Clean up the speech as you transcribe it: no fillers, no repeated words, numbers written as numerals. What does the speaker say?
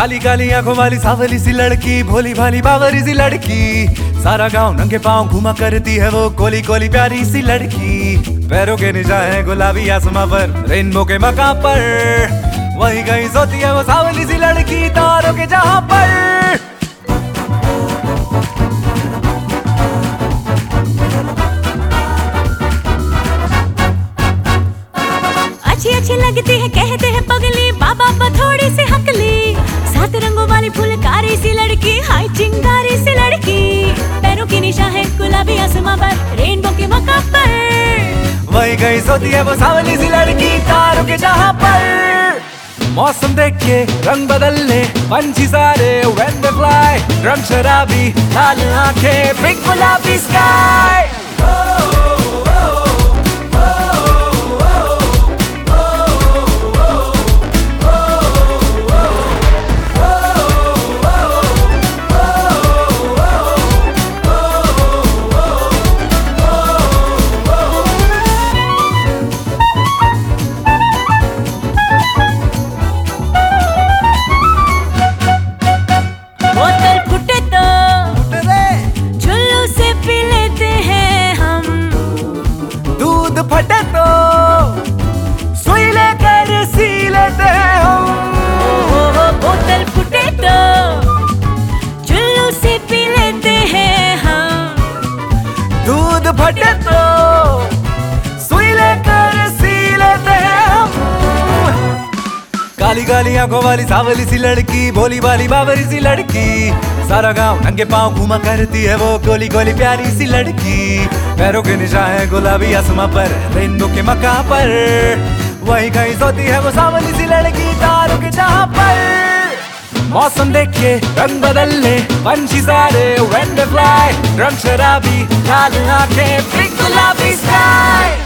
काली काली आंखों वाली सावली सी लड़की, भोली भाली बावरी सी लड़की, सारा गांव नंगे पांव घुमा करती है वो कोली कोली प्यारी सी लड़की। पैरों के निशान है गुलाबी आसमां पर, रेनबो के मकाम पर, वही कहीं सोती है वो सावली सी लड़की तारों के जहां पर। अच्छी लगती है कहते हैं पगली, बाबा थोड़ी सी हकली, सात रंगों वाली फुलकारी सी लड़की, हाय चिंगारी सी लड़की। पैरों की निशान है गुलाबी आसमां पर, रेनबो के मकाम पर, वही कहीं सोती है वो सावली सी लड़की तारों के जहां पर। मौसम देख के रंग बदलने पंछी सारे when they fly, रंग शराबी लाल आंखें पिंक गुलाबी स्काई। फटे तो सुई लेकर सी लेते हैं हम, बोतल फुटे तो चुल्लू से पी लेते हैं हम, दूध फटे तो सुई लेकर सी लेते हैं हम। काली काली आंखों वाली सावली सी लड़की, भोली भाली बावरी सी लड़की, सारा गांव नंगे पांव घुमा करती है वो गोली गोली प्यारी सी लड़की। पैरों के निशान है गुलाबी आसमां पर, रेनबो के मकाम पर, वही कहीं सोती है वो सावली सी लड़की तारों के जहां पर। मौसम देख के रंग बदलने पंछी सारे when they fly, रंग शराबी लाल आंखें पिंक गुलाबी स्काई।